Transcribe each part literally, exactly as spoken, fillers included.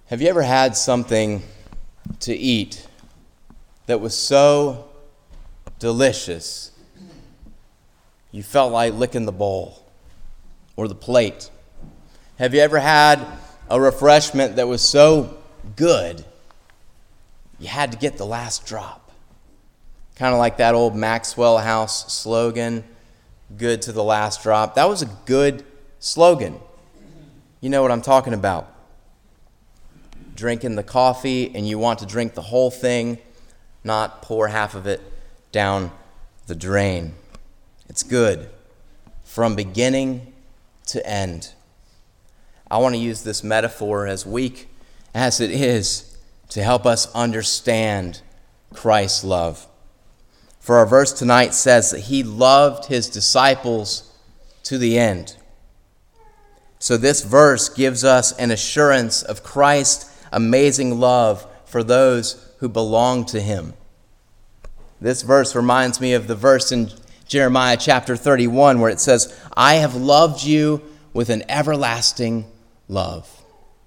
Have you ever had something to eat that was so delicious you felt like licking the bowl or the plate? Have you ever had a refreshment that was so good you had to get the last drop? Kind of like that old Maxwell House slogan, good to the last drop. That was a good slogan. You know what I'm talking about. Drinking the coffee and you want to drink the whole thing, not pour half of it down the drain. It's good from beginning to end. I want to use this metaphor, as weak as it is, to help us understand Christ's love. For our verse tonight says that he loved his disciples to the end. So this verse gives us an assurance of Christ's amazing love for those who belong to him. This verse reminds me of the verse in Jeremiah chapter thirty-one where it says, I have loved you with an everlasting love.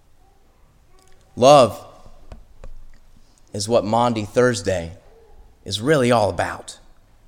Love is what Maundy Thursday is really all about.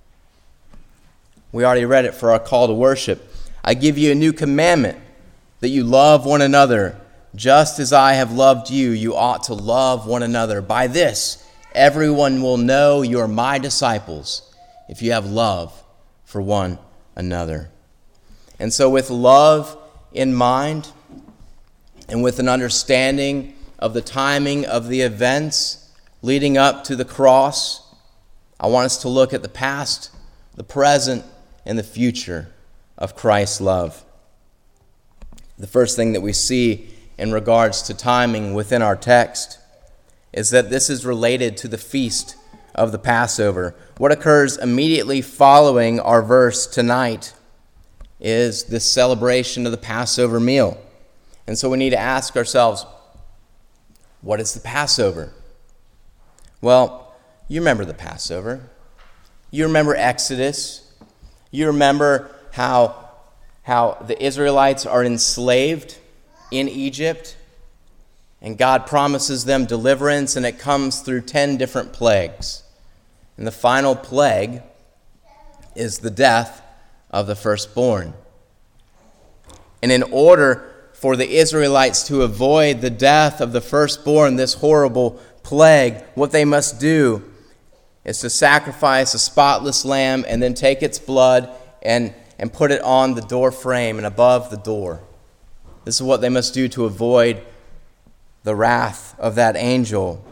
We already read it for our call to worship. I give you a new commandment, that you love one another. Just as I have loved you, you ought to love one another. By this, everyone will know you are my disciples, if you have love for one another. And so with love in mind, and with an understanding of the timing of the events leading up to the cross, I want us to look at the past, the present, and the future of Christ's love. The first thing that we see in regards to timing within our text is that this is related to the feast of the Passover. What occurs immediately following our verse tonight is this celebration of the Passover meal. And so we need to ask ourselves, what is the Passover? Well, you remember the Passover. You remember Exodus. You remember how, how the Israelites are enslaved in Egypt, and God promises them deliverance, and it comes through ten different plagues. And the final plague is the death of the firstborn. And in order for the Israelites to avoid the death of the firstborn, this horrible plague, what they must do is to sacrifice a spotless lamb and then take its blood and, and put it on the door frame and above the door. This is what they must do to avoid the wrath of that angel.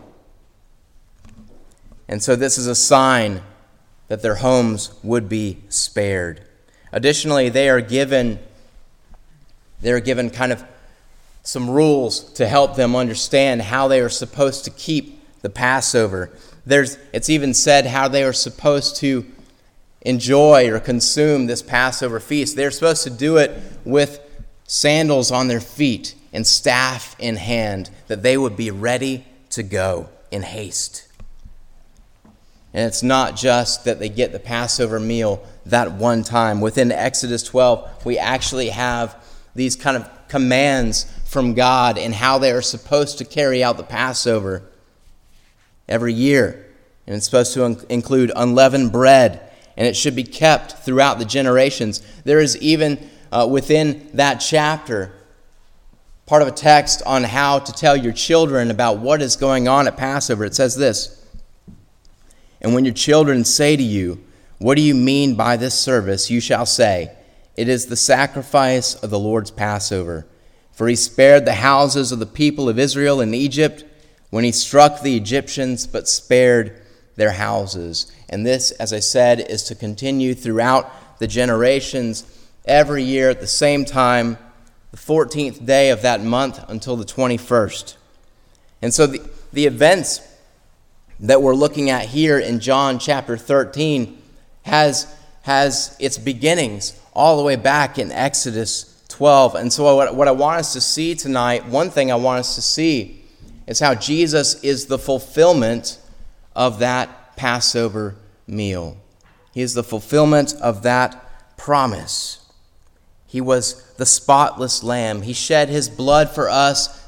And so this is a sign that their homes would be spared. Additionally, they are given, they are given kind of some rules to help them understand how they are supposed to keep the Passover. There's, it's even said how they are supposed to enjoy or consume this Passover feast. They're supposed to do it with sandals on their feet and staff in hand, that they would be ready to go in haste. And it's not just that they get the Passover meal that one time. Within Exodus twelve, we actually have these kind of commands from God and how they are supposed to carry out the Passover every year. And it's supposed to un- include unleavened bread, and it should be kept throughout the generations. There is even uh, within that chapter part of a text on how to tell your children about what is going on at Passover. It says this, and when your children say to you, what do you mean by this service? You shall say, it is the sacrifice of the Lord's Passover. For he spared the houses of the people of Israel in Egypt when he struck the Egyptians, but spared their houses. And this, as I said, is to continue throughout the generations every year at the same time, the fourteenth day of that month until the twenty-first. And so the, the events that we're looking at here in John chapter thirteen has, has its beginnings all the way back in Exodus twelve. And so what, what I want us to see tonight, one thing I want us to see is how Jesus is the fulfillment of that Passover meal. He is the fulfillment of that promise. He was the spotless lamb. He shed his blood for us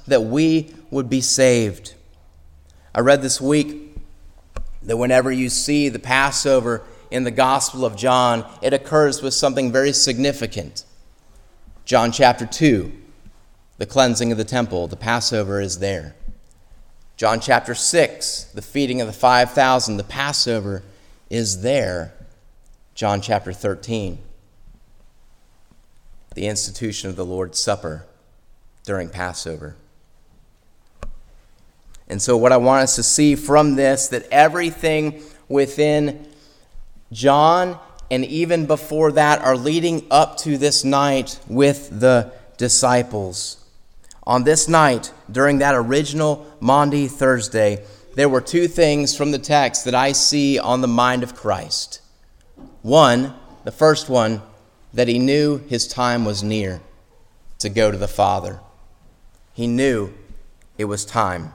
that we would be saved. I read this week that whenever you see the Passover in the Gospel of John, it occurs with something very significant. John chapter two, the cleansing of the temple, the Passover is there. John chapter six, the feeding of the five thousand, the Passover is there. John chapter thirteen, the institution of the Lord's Supper during Passover. And so what I want us to see from this, that everything within John and even before that are leading up to this night with the disciples. On this night, during that original Maundy Thursday, there were two things from the text that I see on the mind of Christ. One, the first one, that he knew his time was near to go to the Father. He knew it was time.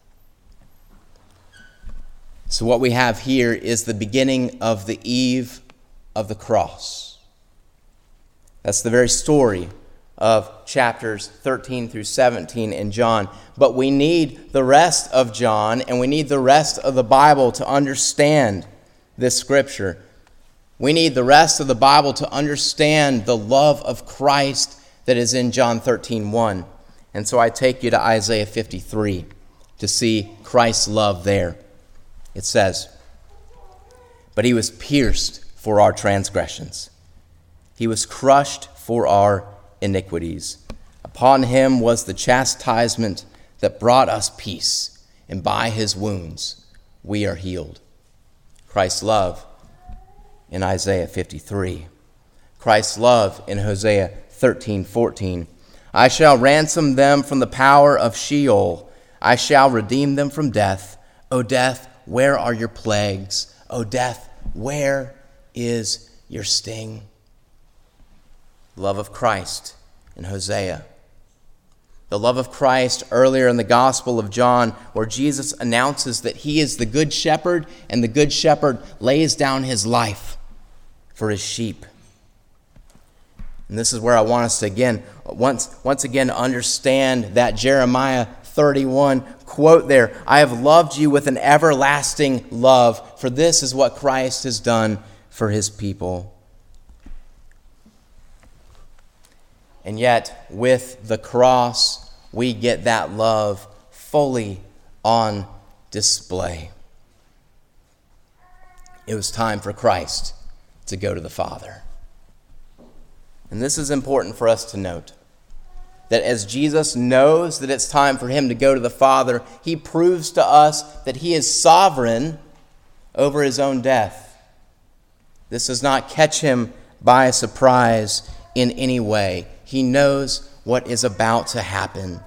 So what we have here is the beginning of the eve of the cross. That's the very story of chapters thirteen through seventeen in John. But we need the rest of John and we need the rest of the Bible to understand this scripture. We need the rest of the Bible to understand the love of Christ that is in John thirteen one. And so I take you to Isaiah fifty-three to see Christ's love there. It says, "But he was pierced for our transgressions. He was crushed for our iniquities. Upon him was the chastisement that brought us peace, and by his wounds we are healed." Christ's love in Isaiah fifty-three. Christ's love in Hosea thirteen fourteen. "I shall ransom them from the power of Sheol. I shall redeem them from death. O death, where are your plagues? O death, where is your sting?" Love of Christ in Hosea. The love of Christ earlier in the Gospel of John, where Jesus announces that he is the good shepherd, and the good shepherd lays down his life for his sheep. And this is where I want us to again, once, once again understand that Jeremiah thirty-one quote there. "I have loved you with an everlasting love, for this is what Christ has done for his people." And yet, with the cross, we get that love fully on display. It was time for Christ to go to the Father. And this is important for us to note, that as Jesus knows that it's time for him to go to the Father, he proves to us that he is sovereign over his own death. This does not catch him by surprise in any way. He knows what is about to happen.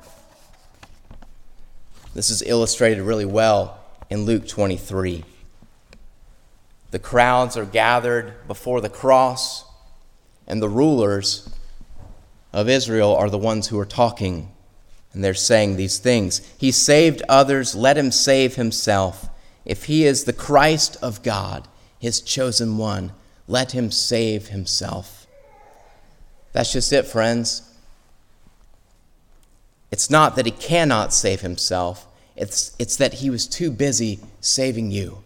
This is illustrated really well in Luke twenty-three. The crowds are gathered before the cross, and the rulers of Israel are the ones who are talking, and they're saying these things. "He saved others, let him save himself. If he is the Christ of God, his chosen one, let him save himself." That's just it, friends. It's not that he cannot save himself. It's, it's that he was too busy saving you.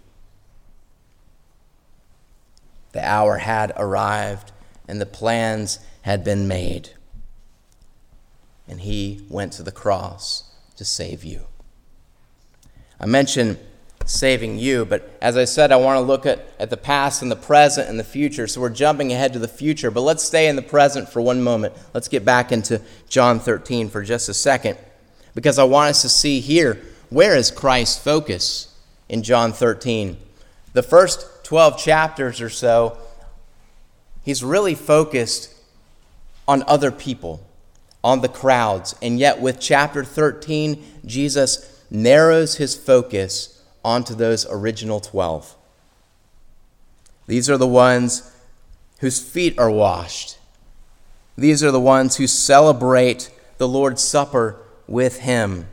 The hour had arrived, and the plans had been made. And he went to the cross to save you. I mentioned saving you, but as I said, I want to look at, at the past and the present and the future. So we're jumping ahead to the future, but let's stay in the present for one moment. Let's get back into John thirteen for just a second, because I want us to see here, where is Christ's focus in John thirteen? The first twelve chapters or so, he's really focused on other people, on the crowds. And yet with chapter thirteen, Jesus narrows his focus onto those original twelve. These are the ones whose feet are washed. These are the ones who celebrate the Lord's Supper with him.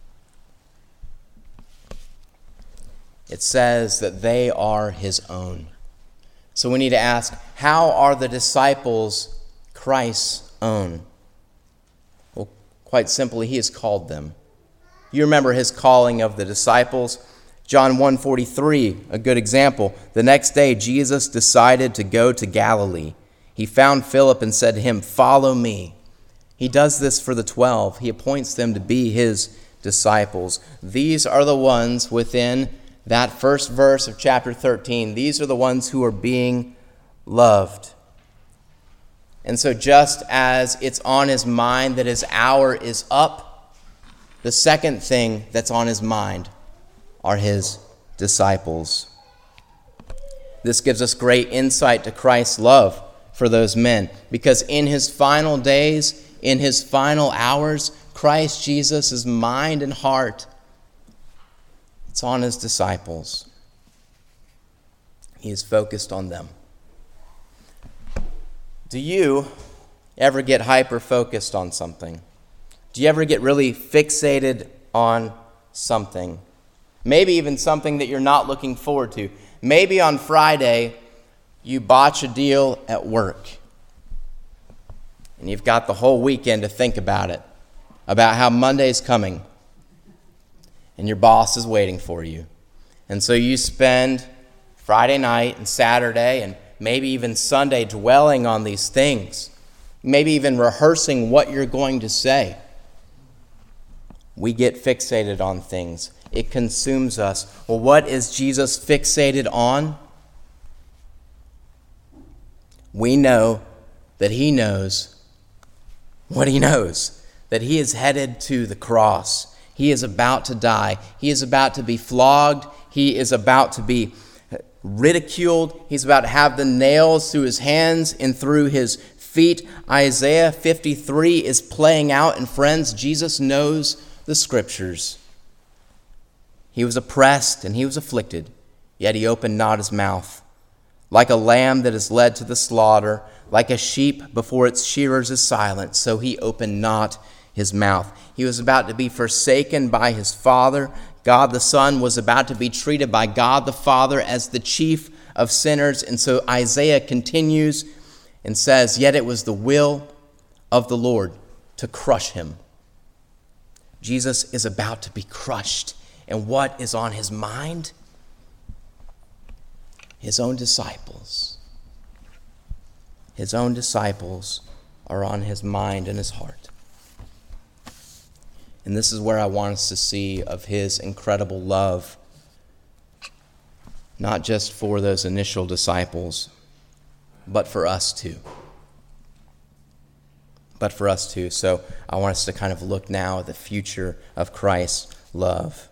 It says that they are his own. So we need to ask, how are the disciples Christ's own? Well, Quite simply, he has called them. You remember his calling of the disciples. John one forty-three, a good example. The next day, Jesus decided to go to Galilee. He found Philip and said to him, "Follow me." He does this for the twelve. He appoints them to be his disciples. These are the ones within that first verse of chapter thirteen. These are the ones who are being loved. And so just as it's on his mind that his hour is up, the second thing that's on his mind are his disciples. This gives us great insight to Christ's love for those men, because in his final days, in his final hours, Christ Jesus' mind and heart, it's on his disciples. He is focused on them. Do you ever get hyper-focused on something? Do you ever get really fixated on something? Maybe even something that you're not looking forward to. Maybe on Friday, you botch a deal at work. And you've got the whole weekend to think about it, about how Monday's coming. And your boss is waiting for you. And so you spend Friday night and Saturday and maybe even Sunday dwelling on these things. Maybe even rehearsing what you're going to say. We get fixated on things. It consumes us. Well, what is Jesus fixated on? We know that he knows what he knows, that he is headed to the cross. He is about to die. He is about to be flogged. He is about to be ridiculed. He's about to have the nails through his hands and through his feet. Isaiah fifty-three is playing out, and friends, Jesus knows the scriptures. He was oppressed and he was afflicted, yet he opened not his mouth. Like a lamb that is led to the slaughter, like a sheep before its shearers is silent, so he opened not his mouth. He was about to be forsaken by his Father. God the Son was about to be treated by God the Father as the chief of sinners. And so Isaiah continues and says, "Yet it was the will of the Lord to crush him." Jesus is about to be crushed. And what is on his mind? His own disciples. His own disciples are on his mind and his heart. And this is where I want us to see of his incredible love, not just for those initial disciples, but for us too. But for us too. So I want us to kind of look now at the future of Christ's love.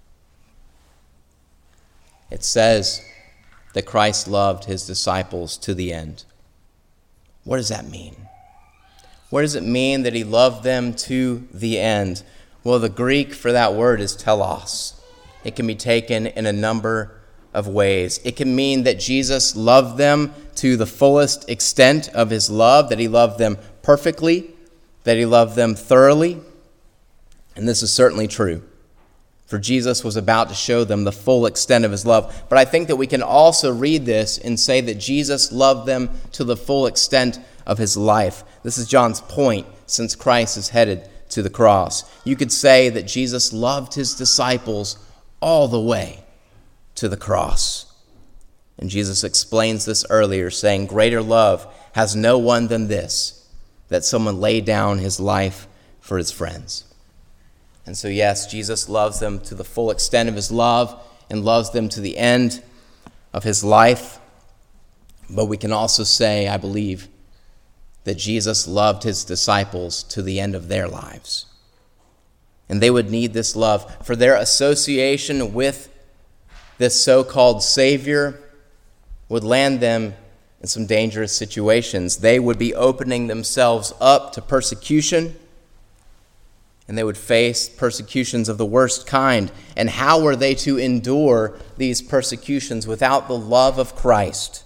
It says that Christ loved his disciples to the end. What does that mean? What does it mean that he loved them to the end? Well, the Greek for that word is telos. It can be taken in a number of ways. It can mean that Jesus loved them to the fullest extent of his love, that he loved them perfectly, that he loved them thoroughly. And this is certainly true. For Jesus was about to show them the full extent of his love. But I think that we can also read this and say that Jesus loved them to the full extent of his life. This is John's point since Christ is headed to the cross. You could say that Jesus loved his disciples all the way to the cross. And Jesus explains this earlier, saying, "Greater love has no one than this, that someone lay down his life for his friends." And so, yes, Jesus loves them to the full extent of his love and loves them to the end of his life. But we can also say, I believe, that Jesus loved his disciples to the end of their lives. And they would need this love, for their association with this so-called Savior would land them in some dangerous situations. They would be opening themselves up to persecution, and they would face persecutions of the worst kind. And how were they to endure these persecutions without the love of Christ?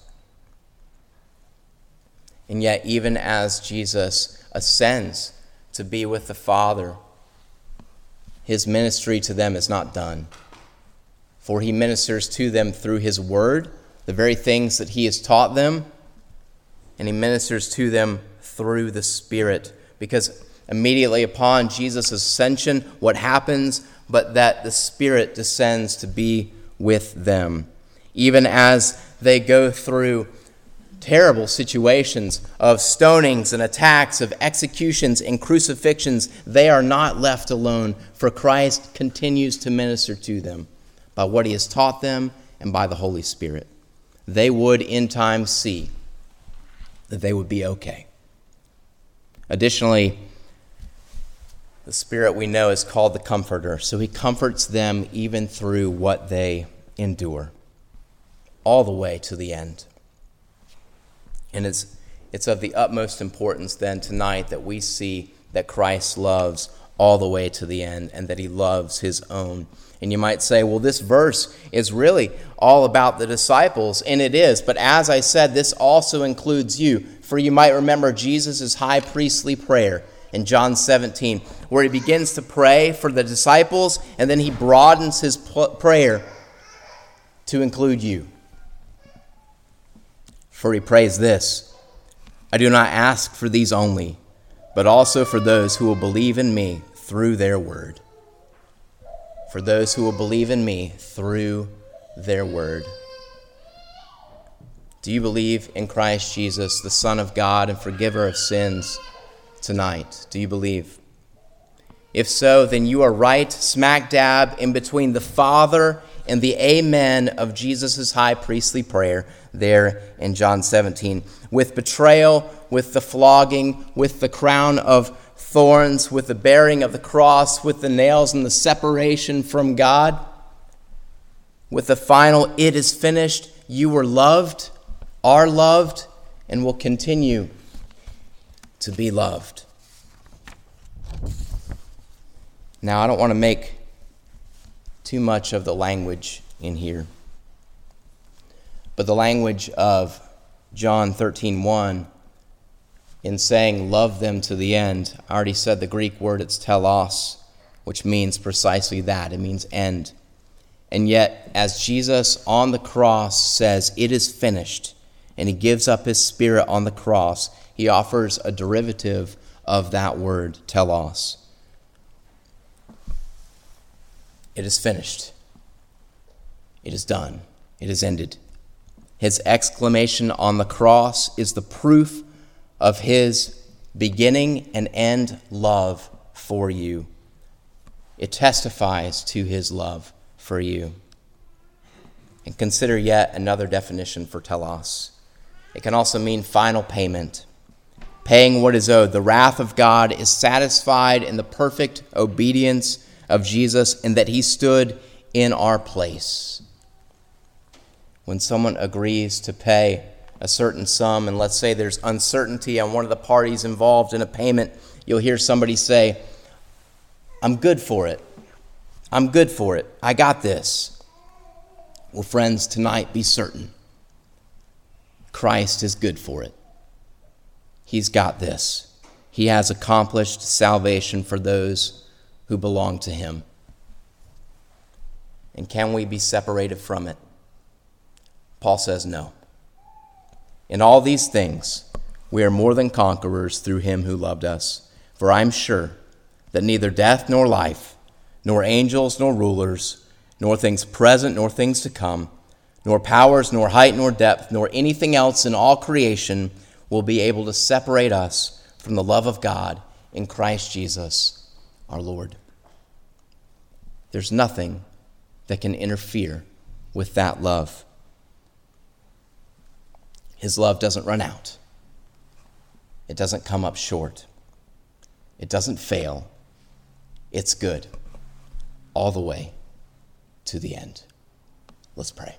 And yet, even as Jesus ascends to be with the Father, his ministry to them is not done. For he ministers to them through his word, the very things that he has taught them, and he ministers to them through the Spirit. Because immediately upon Jesus' ascension, what happens, but that the Spirit descends to be with them. Even as they go through terrible situations of stonings and attacks, of executions and crucifixions, they are not left alone, for Christ continues to minister to them by what he has taught them and by the Holy Spirit. They would in time see that they would be okay. Additionally, the Spirit we know is called the Comforter, so he comforts them even through what they endure, all the way to the end. And it's, it's of the utmost importance then tonight that we see that Christ loves all the way to the end and that he loves his own. And you might say, well, this verse is really all about the disciples, and it is. But as I said, this also includes you. For you might remember Jesus' high priestly prayer in John seventeen, where he begins to pray for the disciples, and then he broadens his prayer to include you. For he prays this, I do not ask for these only, but also for those who will believe in me through their word. For those who will believe in me through their word. Do you believe in Christ Jesus, the Son of God and forgiver of sins tonight? Do you believe? If so, then you are right smack dab in between the Father and the amen of Jesus' high priestly prayer there in John seventeen. With betrayal, with the flogging, with the crown of thorns, with the bearing of the cross, with the nails and the separation from God, with the final, it is finished, you were loved, are loved, and will continue to be loved. Now, I don't want to make too much of the language in here, but the language of John thirteen one, in saying love them to the end, I already said the Greek word, it's telos, which means precisely that. It means end. And yet, as Jesus on the cross says, it is finished, and he gives up his spirit on the cross, he offers a derivative of that word, telos. It is finished. It is done. It is ended. His exclamation on the cross is the proof of his beginning and end love for you. It testifies to his love for you. And consider yet another definition for telos. It can also mean final payment, paying what is owed. The wrath of God is satisfied in the perfect obedience of Jesus, and that he stood in our place. When someone agrees to pay a certain sum, and let's say there's uncertainty on one of the parties involved in a payment, you'll hear somebody say, I'm good for it. I'm good for it. I got this. Well, friends, tonight be certain. Christ is good for it. He's got this. He has accomplished salvation for those who belong to him. And can we be separated from it? Paul says no. In all these things, we are more than conquerors through him who loved us. For I am sure that neither death nor life, nor angels nor rulers, nor things present nor things to come, nor powers, nor height, nor depth, nor anything else in all creation will be able to separate us from the love of God in Christ Jesus our Lord. There's nothing that can interfere with that love. His love doesn't run out. It doesn't come up short. It doesn't fail. It's good all the way to the end. Let's pray.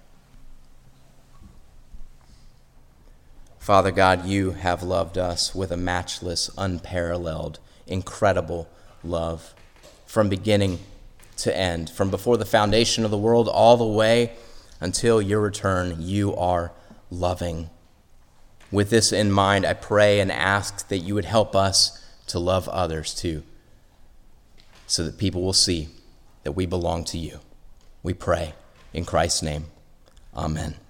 Father God, you have loved us with a matchless, unparalleled, incredible love from beginning to end. From before the foundation of the world all the way until your return, you are loving. With this in mind, I pray and ask that you would help us to love others too, so that people will see that we belong to you. We pray in Christ's name. Amen.